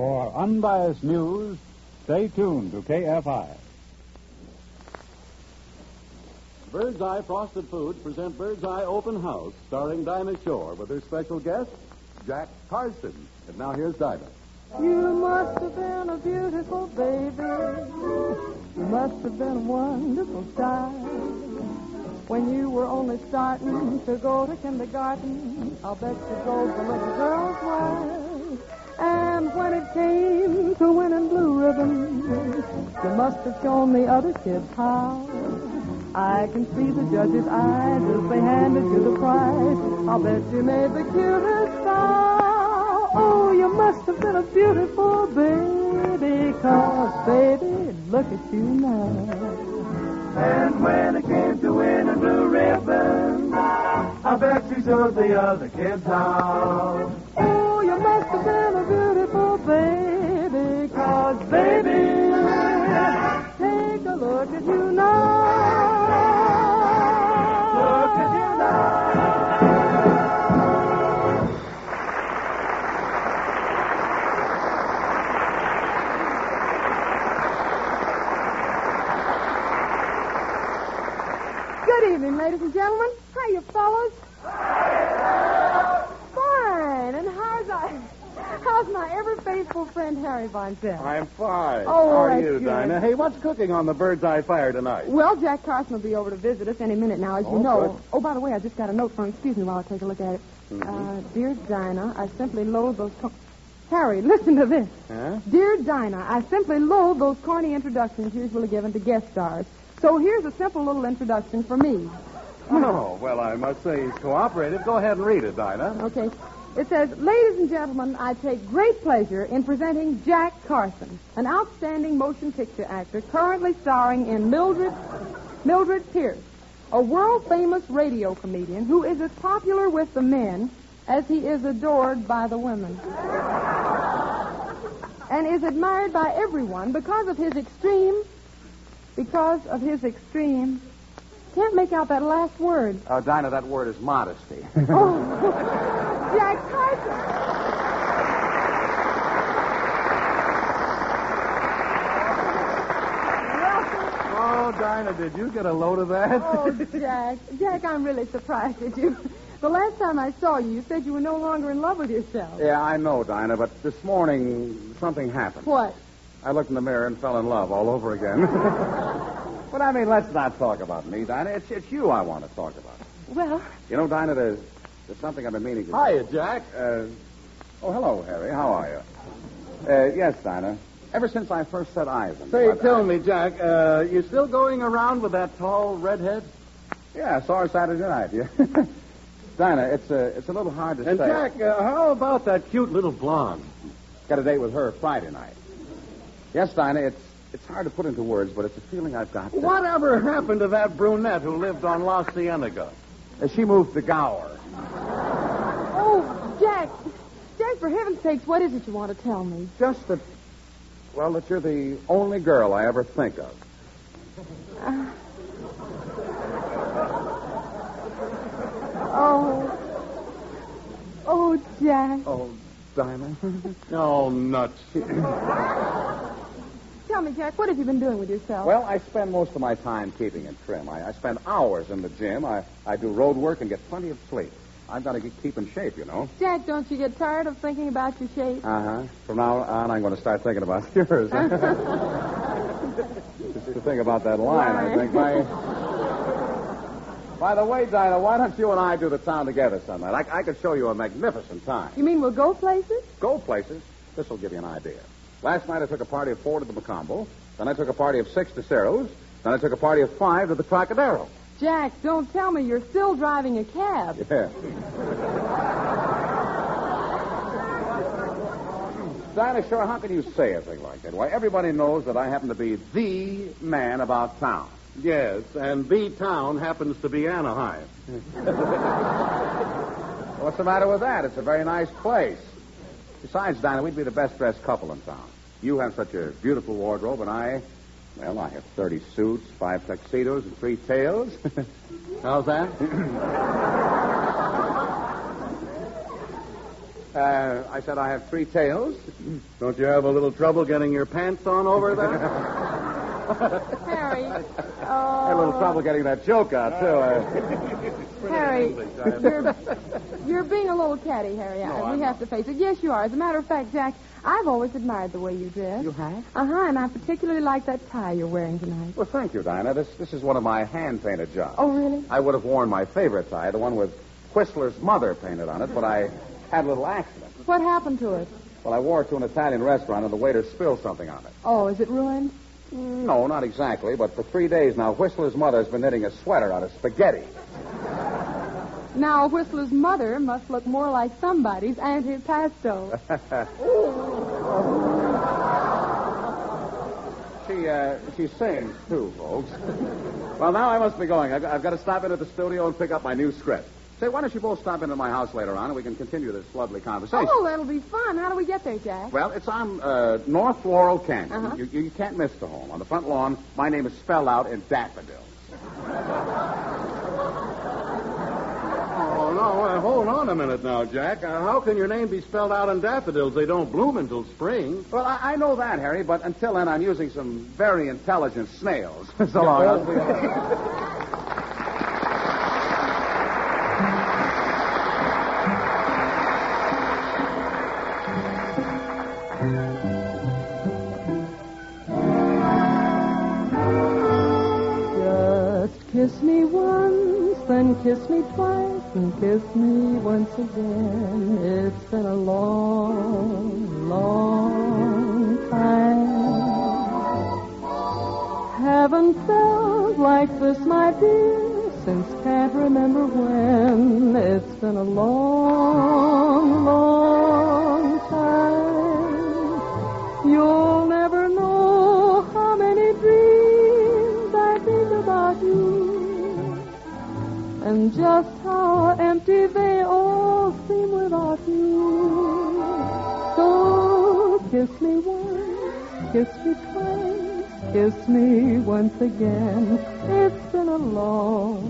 For unbiased news, stay tuned to KFI. Bird's Eye Frosted Foods present Bird's Eye Open House, starring Dinah Shore with her special guest, Jack Carson. And now here's Dinah. You must have been a beautiful baby. You must have been a wonderful child. When you were only starting to go to kindergarten, I'll bet you drove the little girls wild. And when it came to winning blue ribbons, you must have shown the other kids how. I can see the judge's eyes as they handed you the prize. I'll bet you made the cutest bow. Oh, you must have been a beautiful baby, 'cause, baby, look at you now. And when it came to winning blue ribbon, I bet you showed the other kids how. Oh, you must have been a beautiful baby, 'cause, baby, take a look at you now. Look at you now. Good evening, ladies and gentlemen. How you fellas? Fine. And how's my ever faithful friend Harry Von Zell? I'm fine. Oh, How are that's you, good. Dinah? Hey, what's cooking on the Bird's Eye Fire tonight? Well, Jack Carson will be over to visit us any minute now, as you Oh, know. good. Oh, by the way, I just got a note from him. Excuse me while I take a look at it. Dear Dinah, I simply loathe those... Harry, listen to this. Huh? Dear Dinah, I simply loathe those corny introductions usually given to guest stars. So here's a simple little introduction for me. Oh, well, I must say he's cooperative. Go ahead and read it, Dinah. Okay. It says, ladies and gentlemen, I take great pleasure in presenting Jack Carson, an outstanding motion picture actor currently starring in Mildred Pierce, a world-famous radio comedian who is as popular with the men as he is adored by the women. And is admired by everyone because of his extreme... Can't make out that last word. Oh, Dinah, that word is modesty. Oh, Jack Carson. Oh, Dinah, did you get a load of that? Oh, Jack. Jack, I'm really surprised at you. The last time I saw you, you said you were no longer in love with yourself. Yeah, I know, Dinah, but this morning something happened. What? I looked in the mirror and fell in love all over again. But I mean, let's not talk about me, Dinah. It's you I want to talk about. Well, You know, Dinah, there's something I've been meaning to... Hiya, Jack. Oh, hello, Harry. How are you? Yes, Dinah. Ever since I first set eyes on you... Say, tell me, Jack, you still going around with that tall redhead? Yeah, I saw her Saturday night. Yeah. Dinah, it's a little hard to And, say. Jack, how about that cute little blonde? Got a date with her Friday night. Yes, Dinah, it's hard to put into words, but it's a feeling I've got. Whatever happened to that brunette who lived on La Cienega? She moved to Gower. oh, Jack. Jack, for heaven's sakes, what is it you want to tell me? Just that, well, that you're the only girl I ever think of. Oh, Jack. Oh, Dinah. Oh, nuts. Tell me, Jack, what have you been doing with yourself? Well, I spend most of my time keeping it trim. I spend hours in the gym. I do road work and get plenty of sleep. I've got to keep in shape, you know. Jack, don't you get tired of thinking about your shape? Uh-huh. From now on, I'm going to start thinking about yours. Just to think about that line, I think. By the way, Dinah, why don't you and I do the town together some night? I could show you a magnificent time. You mean we'll go places? Go places. This will give you an idea. Last night I took a party of 4 to the Macombo. Then I took a party of 6 to Cerro's. Then I took a party of 5 to the Trocadero. Jack, don't tell me you're still driving a cab. Yeah. Dinah, sure, how can you say a thing like that? Why, everybody knows that I happen to be the man about town. Yes, and B-Town happens to be Anaheim. What's the matter with that? It's a very nice place. Besides, Dinah, we'd be the best-dressed couple in town. You have such a beautiful wardrobe, and I have 30 suits, 5 tuxedos, and 3 tails. How's that? I said I have 3 tails. Don't you have a little trouble getting your pants on over there? Harry. I had a little trouble getting that joke out, too. Harry, you're being a little catty, Harry. We have to face it. Yes, you are. As a matter of fact, Jack, I've always admired the way you dress. You have? Uh-huh, and I particularly like that tie you're wearing tonight. Well, thank you, Dinah. This is one of my hand-painted jobs. Oh, really? I would have worn my favorite tie, the one with Whistler's mother painted on it, but I had a little accident. What happened to it? Well, I wore it to an Italian restaurant, and the waiter spilled something on it. Oh, is it ruined? No, not exactly, but for 3 days now, Whistler's mother's been knitting a sweater out of spaghetti. Now, Whistler's mother must look more like somebody's antipasto. She sings, too, folks. Well, now I must be going. I've got to stop in at the studio and pick up my new script. Say, why don't you both stop into my house later on, and we can continue this lovely conversation. Oh, that'll be fun. How do we get there, Jack? Well, it's on North Laurel Canyon. Uh-huh. You can't miss the home. On the front lawn, my name is spelled out in daffodils. Oh, no, hold on a minute now, Jack. How can your name be spelled out in daffodils? They don't bloom until spring. Well, I know that, Harry, but until then, I'm using some very intelligent snails. So long. Kiss me once, then kiss me twice, and kiss me once again. It's been a long, long time. Haven't felt like this, my dear, since can't remember when. It's been a long, long time. You'll never know how many dreams I think about you. And just how empty they all seem without you. So kiss me once, kiss me twice, kiss me once again. It's been a long,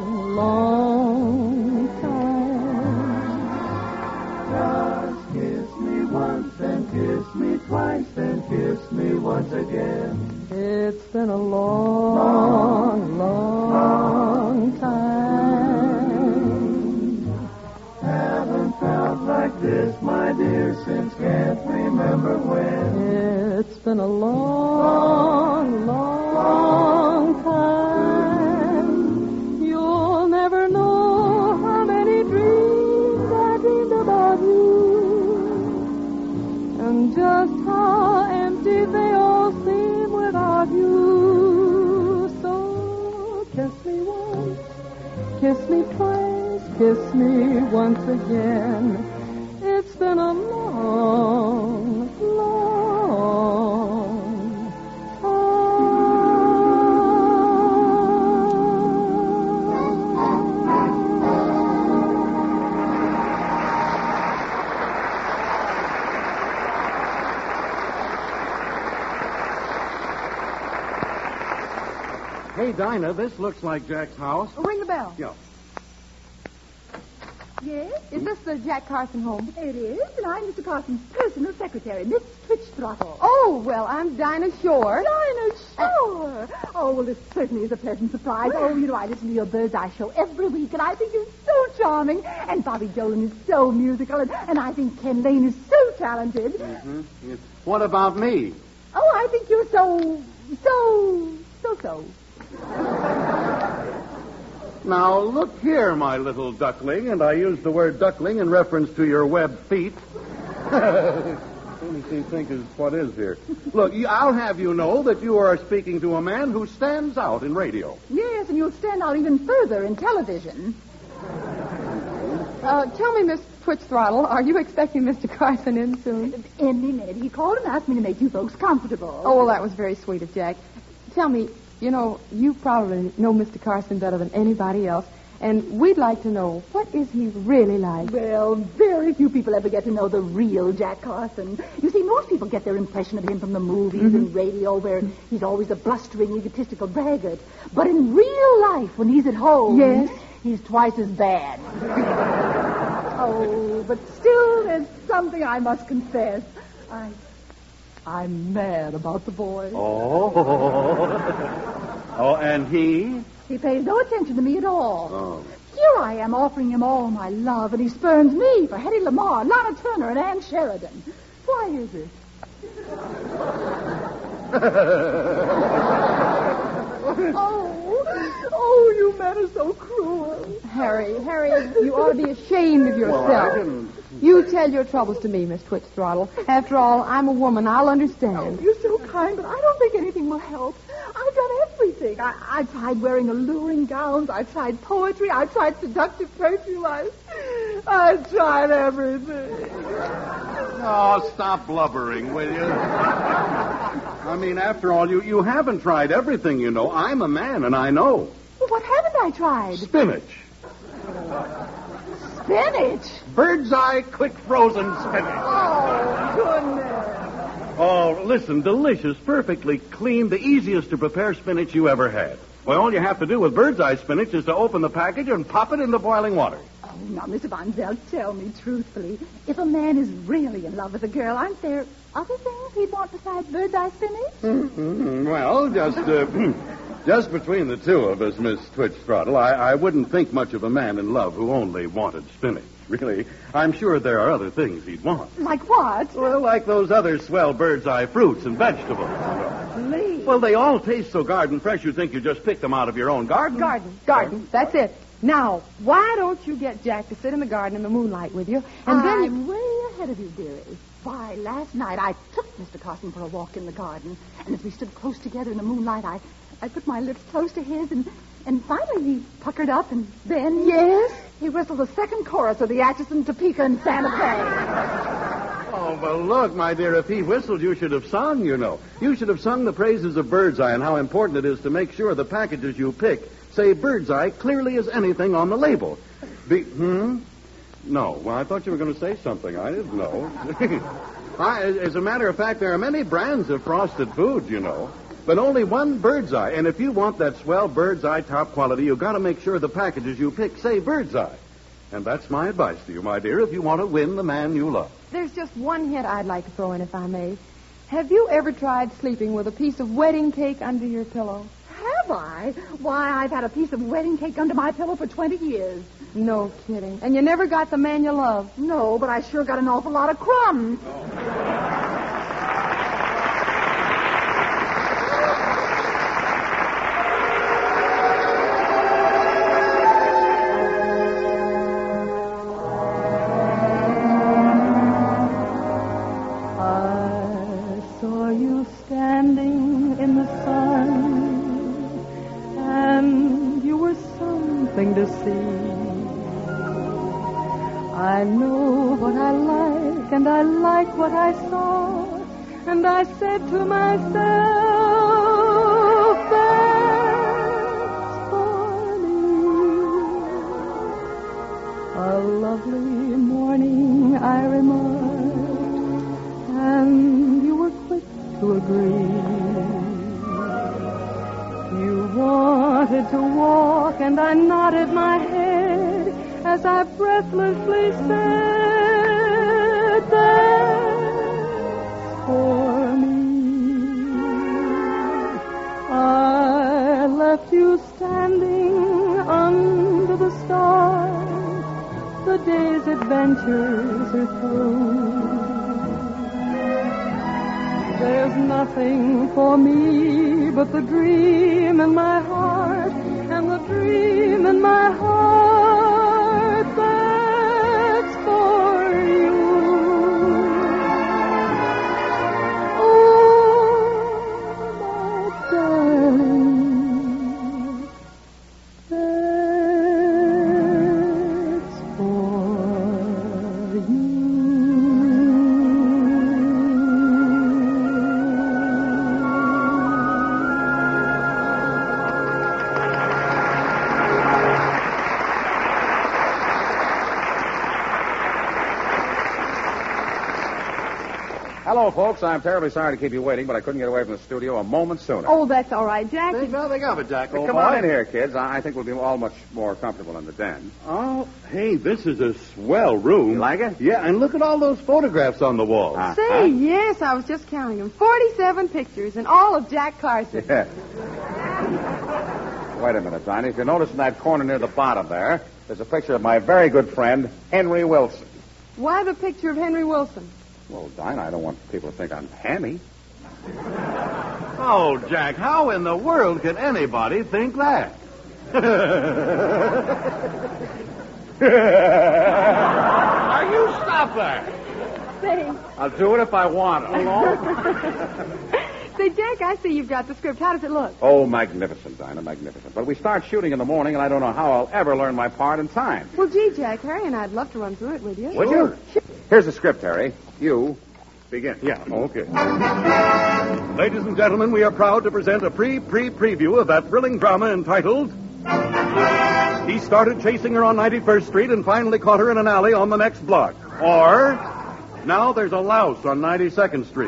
long time. Just kiss me once, then kiss me twice, then kiss me once again. It's been a long, long time. Felt like this, my dear, since can't remember when. It's been a long, long time. You'll never know how many dreams I dreamed about you, and just how empty they all seem without you. So kiss me once, kiss me twice, kiss me once again. It's been a long, long Hey, Dinah, this looks like Jack's house. Ring the bell. Yeah. Yes? Is this the Jack Carson home? It is, and I'm Mr. Carson's personal secretary, Miss Twitch Throttle. Oh, well, I'm Dinah Shore. Dinah Shore! Oh, well, this certainly is a pleasant surprise. Oh, you know, I listen to your Bird's Eye show every week, and I think you're so charming. And Bobby Dolan is so musical, and I think Ken Lane is so talented. Mm-hmm. Yeah. What about me? Oh, I think you're so. Now, look here, my little duckling, and I use the word duckling in reference to your webbed feet. Anything think is what is here. Look, I'll have you know that you are speaking to a man who stands out in radio. Yes, and you'll stand out even further in television. Tell me, Miss Twitch Throttle, are you expecting Mr. Carson in soon? Any minute. He called and asked me to make you folks comfortable. Oh, well, that was very sweet of Jack. Tell me, you know, you probably know Mr. Carson better than anybody else, and we'd like to know, what is he really like? Well, very few people ever get to know the real Jack Carson. You see, most people get their impression of him from the movies and radio, where he's always a blustering, egotistical braggart. But in real life, when he's at home, Yes? he's twice as bad. Oh, but still, there's something I must confess. I'm mad about the boy. Oh, and he? He pays no attention to me at all. Oh. Here I am offering him all my love, and he spurns me for Hedy Lamarr, Lana Turner, and Ann Sheridan. Why is it? Oh, you men are so cruel. Harry, you ought to be ashamed of yourself. Well, I didn't... You tell your troubles to me, Miss Twitch Throttle. After all, I'm a woman. I'll understand. You're so kind, but I don't think anything will help. I've done everything. I tried wearing alluring gowns. I tried poetry. I tried seductive perfume. I tried everything. Oh, stop blubbering, will you? I mean, after all, you haven't tried everything, you know. I'm a man, and I know. Well, what haven't I tried? Spinach. Spinach? Bird's eye, quick frozen spinach. Oh, goodness. Oh, listen, delicious, perfectly clean, the easiest to prepare spinach you ever had. Well, all you have to do with bird's eye spinach is to open the package and pop it into boiling water. Oh, now, Mr. Von Zell, tell me truthfully. If a man is really in love with a girl, aren't there other things he'd want besides bird's eye spinach? Well, just between the two of us, Miss Twitch Throttle, I wouldn't think much of a man in love who only wanted spinach. Really, I'm sure there are other things he'd want. Like what? Well, like those other swell bird's eye fruits and vegetables. Please. Well, they all taste so garden fresh you'd think you just picked them out of your own garden. Garden. That's it. Now, why don't you get Jack to sit in the garden in the moonlight with you, and then I'm way ahead of you, dearie. Why, last night I took Mr. Carson for a walk in the garden, and as we stood close together in the moonlight, I put my lips close to his, and finally he puckered up, and then... Yes? He whistled the second chorus of the Atchison, Topeka, and Santa Fe. Oh, well, look, my dear, if he whistled, you should have sung, you know. You should have sung the praises of bird's eye and how important it is to make sure the packages you pick say bird's eye clearly as anything on the label. No. Well, I thought you were going to say something. I didn't know. As a matter of fact, there are many brands of frosted foods, you know, but only one bird's eye. And if you want that swell bird's eye top quality, you've got to make sure the packages you pick say bird's eye. And that's my advice to you, my dear, if you want to win the man you love. there's just one hint I'd like to throw in, if I may. Have you ever tried sleeping with a piece of wedding cake under your pillow? Have I? Why, I've had a piece of wedding cake under my pillow for 20 years. No kidding. And you never got the man you love? No, but I sure got an awful lot of crumbs. To see. I know what I like, and I like what I saw, and I said to myself, that's for me. A lovely morning, I remarked, and you were quick to agree. You wanted to walk, and I nodded my head as I breathlessly said, that's for me. I left you standing under the stars. The day's adventures are through. There's nothing for me but the dream in my heart, and the dream in my heart, that's for you. Oh, my darling, that's for you. Hello, folks. I'm terribly sorry to keep you waiting, but I couldn't get away from the studio a moment sooner. Oh, that's all right, Jack. Think nothing of it, Jack. Come on in here, kids. I think we'll be all much more comfortable in the den. Oh, hey, this is a swell room. You like it? Yeah, and look at all those photographs on the wall. Say, yes, I was just counting them. 47 pictures, and all of Jack Carson. Yeah. Wait a minute, Dinah. If you notice in that corner near the bottom there's a picture of my very good friend, Henry Wilson. Why the picture of Henry Wilson? Well, Dinah, I don't want people to think I'm hammy. Oh, Jack, how in the world can anybody think that? Now, you stop that. Say, I'll do it if I want. say, Jack, I see you've got the script. How does it look? Oh, magnificent, Dinah, magnificent. But we start shooting in the morning, and I don't know how I'll ever learn my part in time. Well, gee, Jack, Harry and I'd love to run through it with you. Would you? Here's the script, Harry. You begin. Yeah, okay. Ladies and gentlemen, we are proud to present a preview of that thrilling drama entitled He Started Chasing Her on 91st Street and Finally Caught Her in an Alley on the Next Block. Or, Now There's a Louse on 92nd Street.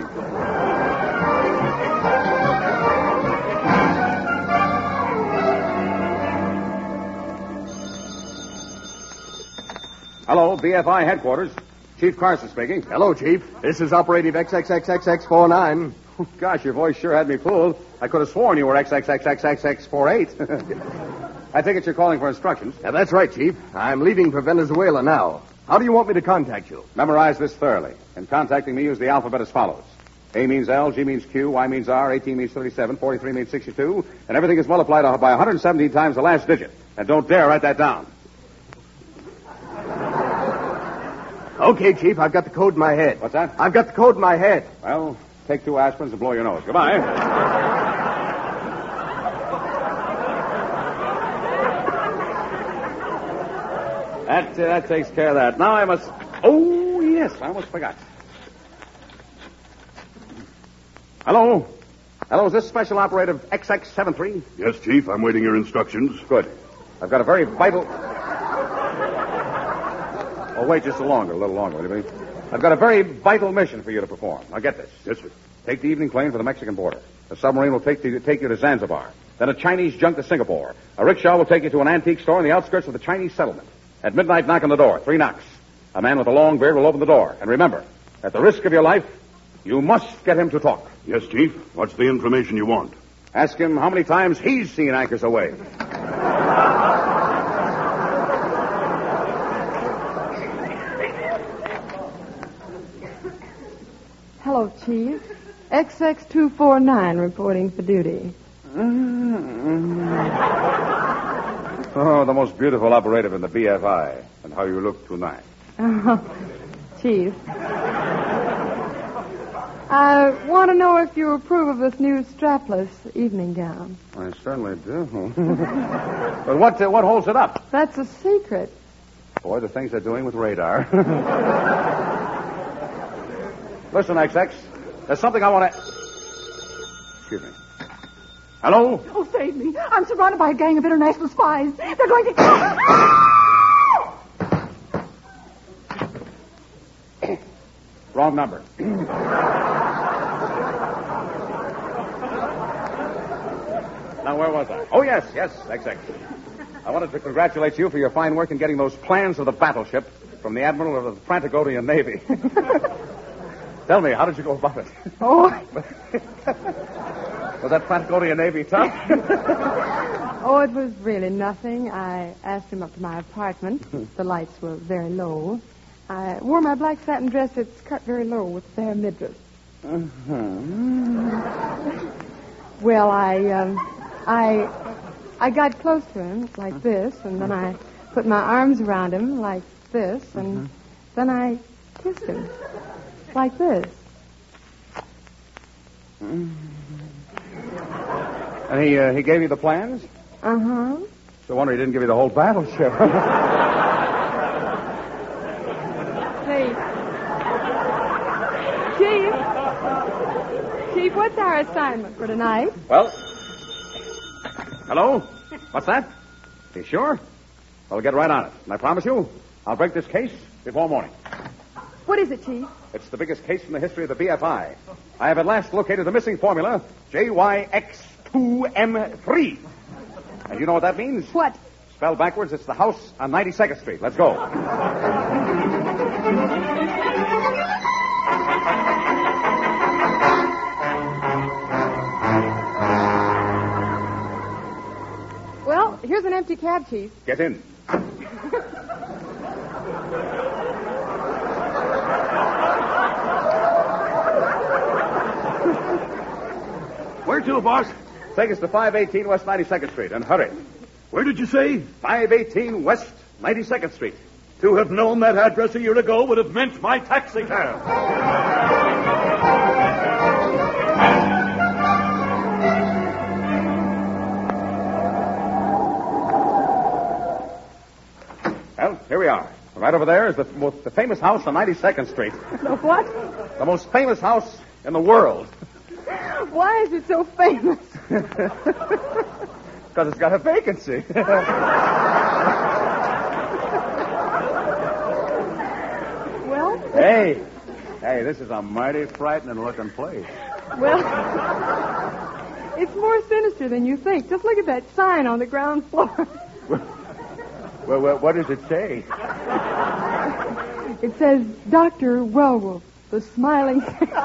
Hello, BFI headquarters. Chief Carson speaking. Hello, Chief. This is Operative XXXXX49. Gosh, your voice sure had me fooled. I could have sworn you were XXXXXX48. I think you're calling for instructions. Yeah, that's right, Chief. I'm leaving for Venezuela now. How do you want me to contact you? Memorize this thoroughly. In contacting me, use the alphabet as follows. A means L, G means Q, Y means R, 18 means 37, 43 means 62, and everything is multiplied by 117 times the last digit. And don't dare write that down. Okay, Chief, I've got the code in my head. What's that? I've got the code in my head. Well, take 2 aspirins and blow your nose. Goodbye. That takes care of that. Now I must... Oh, yes, I almost forgot. Hello? Hello, is this Special Operative XX73? Yes, Chief, I'm waiting your instructions. Good. I've got a very vital... Oh, wait just a little longer, will you please? I've got a very vital mission for you to perform. Now, get this. Yes, sir. Take the evening plane for the Mexican border. A submarine will take you to Zanzibar. Then a Chinese junk to Singapore. A rickshaw will take you to an antique store in the outskirts of the Chinese settlement. At midnight, knock on the door. 3 knocks. A man with a long beard will open the door. And remember, at the risk of your life, you must get him to talk. Yes, Chief. What's the information you want? Ask him how many times he's seen anchors aweigh. Hello, Chief. XX249 reporting for duty. Oh, the most beautiful operative in the BFI. And how you look tonight. Chief. I want to know if you approve of this new strapless evening gown. I certainly do. But what holds it up? That's a secret. Boy, the things they're doing with radar. Listen, XX. There's something I want to... Excuse me. Hello? Oh, save me. I'm surrounded by a gang of international spies. They're going to... Wrong number. Now, where was I? Oh, yes, XX. I wanted to congratulate you for your fine work in getting those plans of the battleship from the Admiral of the Frantagonian Navy. Tell me, how did you go about it? Oh. Was that Frantagonian Navy tough? Oh, it was really nothing. I asked him up to my apartment. The lights were very low. I wore my black satin dress that's cut very low with a bare midriff. Well, I got close to him like this, and then I put my arms around him like this, and then I kissed him like this. And he gave you the plans? Uh-huh. No wonder he didn't give you the whole battleship. Hey, Chief, what's our assignment for tonight? Well, hello? What's that? You sure? Well, we'll get right on it. And I promise you, I'll break this case before morning. What is it, Chief? It's the biggest case in the history of the BFI. I have at last located the missing formula, JYX2M3. And you know what that means? What? Spelled backwards, it's the house on 92nd Street. Let's go. Well, here's an empty cab, Chief. Get in. Where to, boss? Take us to 518 West 92nd Street, and hurry. Where did you say? 518 West 92nd Street. To have known that address a year ago would have meant my taxi cab. Well, here we are. Right over there is the famous house on 92nd Street. The what? The most famous house in the world. Why is it so famous? Because it's got a vacancy. Well? Hey, this is a mighty frightening looking place. Well, it's more sinister than you think. Just look at that sign on the ground floor. Well, what does it say? It says, Dr. Wellwolf, the smiling...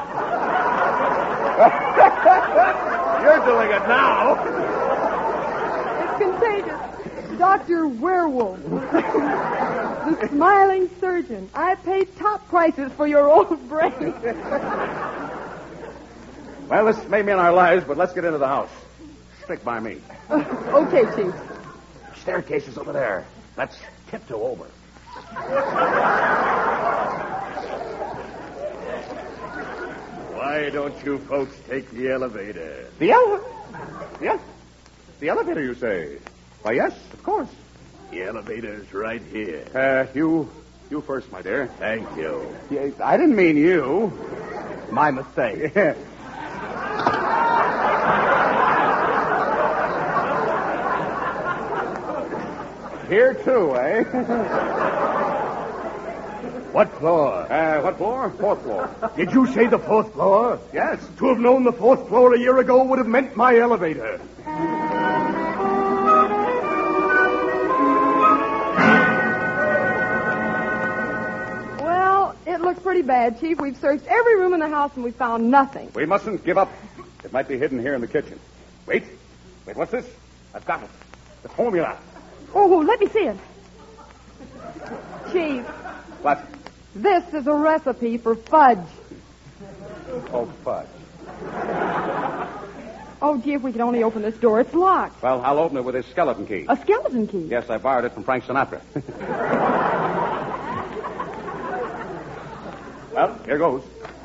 You're doing it now. It's contagious. Dr. Werewolf, the smiling surgeon. I pay top prices for your old brain. Well, this may mean our lives, but let's get into the house. Stick by me. Okay, Chief. Staircase is over there. Let's tiptoe over. Why don't you folks take the elevator? The elevator, you say? Why, yes, of course. The elevator's right here. You first, my dear. Thank you. Yeah, I didn't mean you. My mistake. Here, too, eh? What floor? What floor? Fourth floor. Did you say the fourth floor? Yes. To have known the fourth floor a year ago would have meant my elevator. Well, it looks pretty bad, Chief. We've searched every room in the house and we found nothing. We mustn't give up. It might be hidden here in the kitchen. Wait, what's this? I've got it. The formula. Oh, let me see it. Chief, What? this is a recipe for fudge. Oh, fudge. Oh, gee, if we could only open this door. It's locked. Well, I'll open it with his skeleton key. A skeleton key? Yes, I borrowed it from Frank Sinatra. Well, here goes.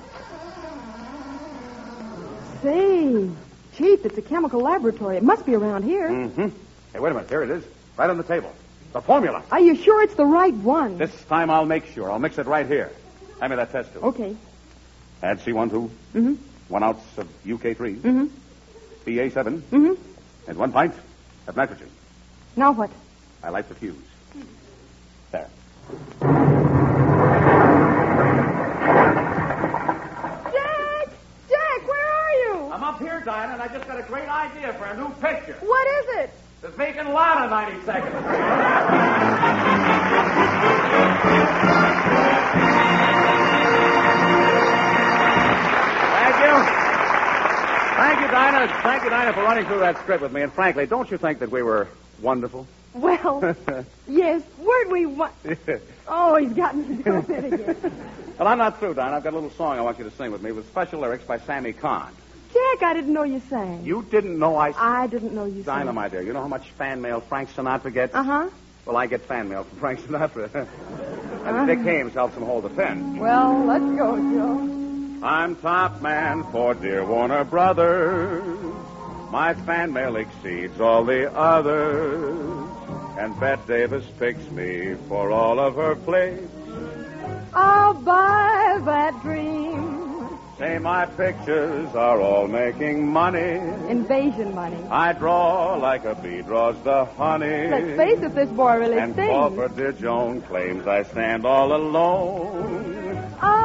Say, Chief, it's a chemical laboratory. It must be around here. Mm-hmm. Hey, wait a minute. Here it is. Right on the table. The formula. Are you sure it's the right one? This time I'll make sure. I'll mix it right here. Hand me that test tube. Okay. Add C12. Mm-hmm. 1 ounce of UK3. Mm-hmm. BA7. Mm-hmm. And 1 pint of nitrogen. Now what? I light the fuse. There. Jack, where are you? I'm up here, Dinah, and I just got a great idea for a new picture. What is it? The vacant lot of 92nd. Thank you, Dinah. Thank you, Dinah, for running through that script with me. And frankly, don't you think that we were wonderful? Well, yes. Weren't we? Oh, he's gotten me to go fit again. Well, I'm not through, Dinah. I've got a little song I want you to sing with me with special lyrics by Sammy Kahn. Jack, I didn't know you sang. You didn't know I didn't know you sang. Dinah, my dear, you know how much fan mail Frank Sinatra gets? Uh-huh. Well, I get fan mail from Frank Sinatra. And Dick Hames helps him hold the pen. Well, let's go, Joe. I'm top man for dear Warner Brothers. My fan mail exceeds all the others. And Bette Davis picks me for all of her plays. I'll buy that dream. Say my pictures are all making money. Invasion money. I draw like a bee draws the honey. Let's face it, this boy really And sings. Crawford, dear Joan, claims I stand all alone.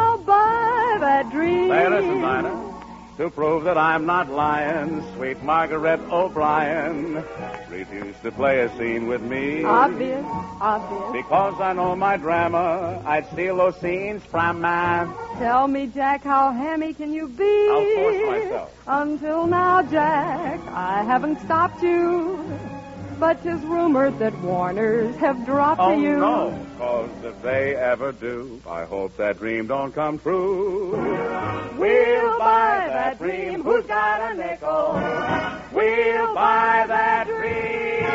To prove that I'm not lying, sweet Margaret O'Brien refused to play a scene with me. Obvious. Because I know my drama, I'd steal those scenes from man. Tell me, Jack, how hammy can you be? I'll force myself. Until now, Jack, I haven't stopped you. But 'tis rumored that Warners have dropped Oh, you. no, 'cause if they ever do, I hope that dream don't come true. We'll buy that dream. Who's got a nickel? We'll buy that dream.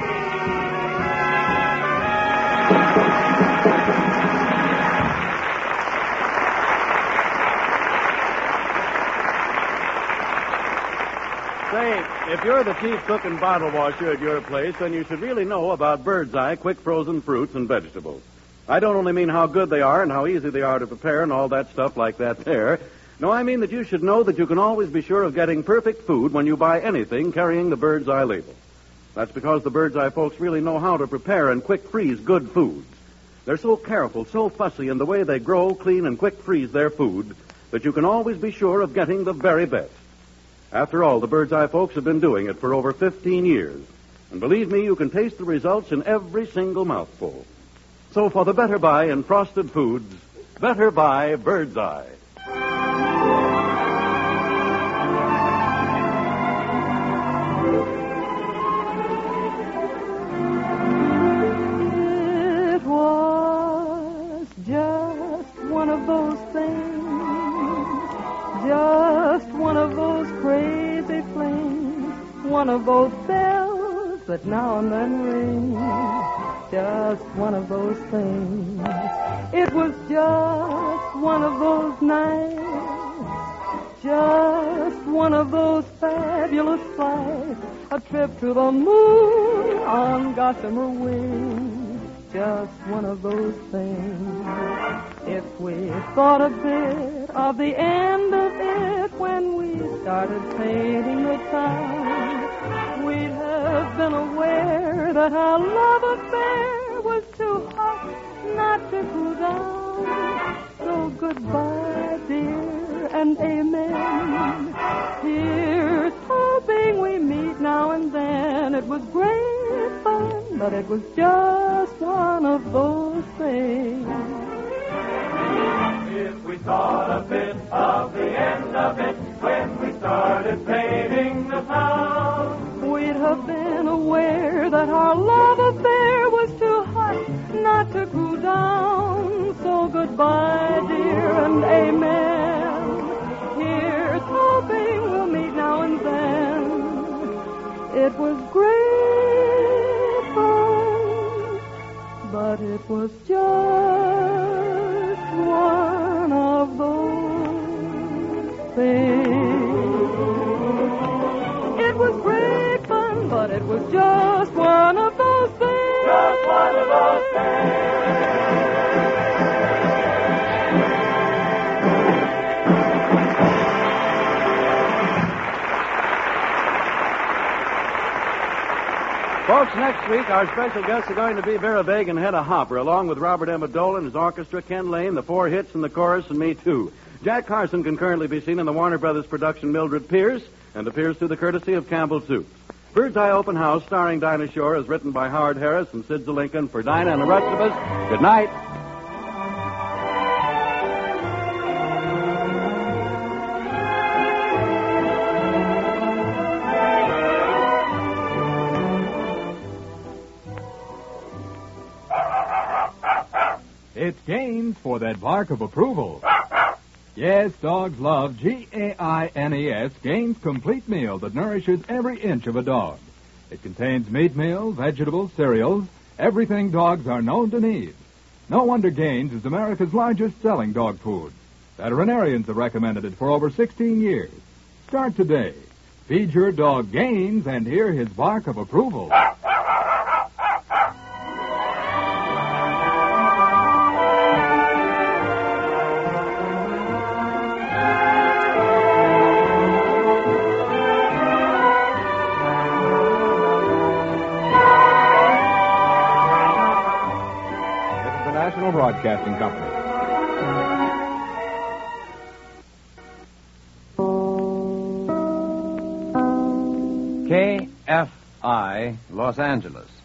Say, if you're the chief cook and bottle washer at your place, then you should really know about Bird's Eye quick frozen fruits and vegetables. I don't only mean how good they are and how easy they are to prepare and all that stuff like that there. No, I mean that you should know that you can always be sure of getting perfect food when you buy anything carrying the Bird's Eye label. That's because the Bird's Eye folks really know how to prepare and quick freeze good foods. They're so careful, so fussy in the way they grow, clean, and quick freeze their food that you can always be sure of getting the very best. After all, the Bird's Eye folks have been doing it for over 15 years. And believe me, you can taste the results in every single mouthful. So for the better buy in frosted foods, better buy Bird's Eye. It was just one of those things, just one of those crazy flings, one of those bells that now and then ring, just one of those things. It was just one of those nights, just one of those fabulous flights, a trip to the moon on gossamer wings, just one of those things. If we thought a bit of the end of it when we started painting the town, we'd have been aware that our love affair was too hot not to cool down. So goodbye, dear, and amen. Here's hoping we meet now and then. It was great fun, but it was just one of those things. If we thought a bit of the end of it when we started painting the town, we'd have been aware that our love affair was too hot not to cool down. So goodbye, dear, and amen. Here's hoping we'll meet now and then. It was great fun, but it was just one of those things. It was great fun, but it was just one of those things. just one of those things. Folks, next week our special guests are going to be Vera Vague and Hedda Hopper, along with Robert Emmett-Dole and his orchestra, Ken Lane, the Four Hits and the Chorus, and me, too. Jack Carson can currently be seen in the Warner Brothers production Mildred Pierce, and appears through the courtesy of Campbell Soup. Bird's Eye Open House, starring Dinah Shore, is written by Howard Harris and Sid Lincoln. For Dinah and the rest of us, good night. It's Gaines for that bark of approval. Yes, dogs love Gaines Gaines Complete Meal that nourishes every inch of a dog. It contains meat meal, vegetables, cereals, everything dogs are known to need. No wonder Gaines is America's largest selling dog food. Veterinarians have recommended it for over 16 years. Start today. Feed your dog Gaines and hear his bark of approval. National Broadcasting Company. I, Los Angeles.